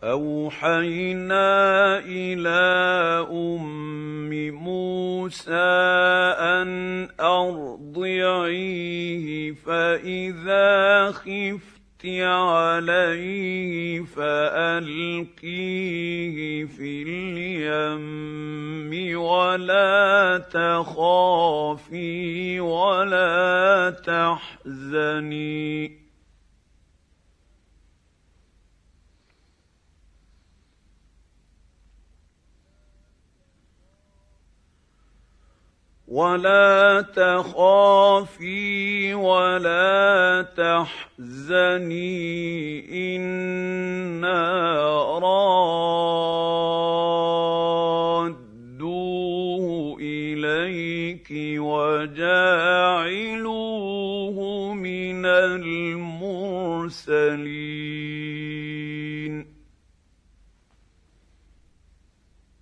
واوحينا الى ام موسى ان ارضعيه فاذا خفت عليه فألقيه في اليم ولا تخافي ولا تحزني إنا رادوه إليك وجاعلوه من المرسلين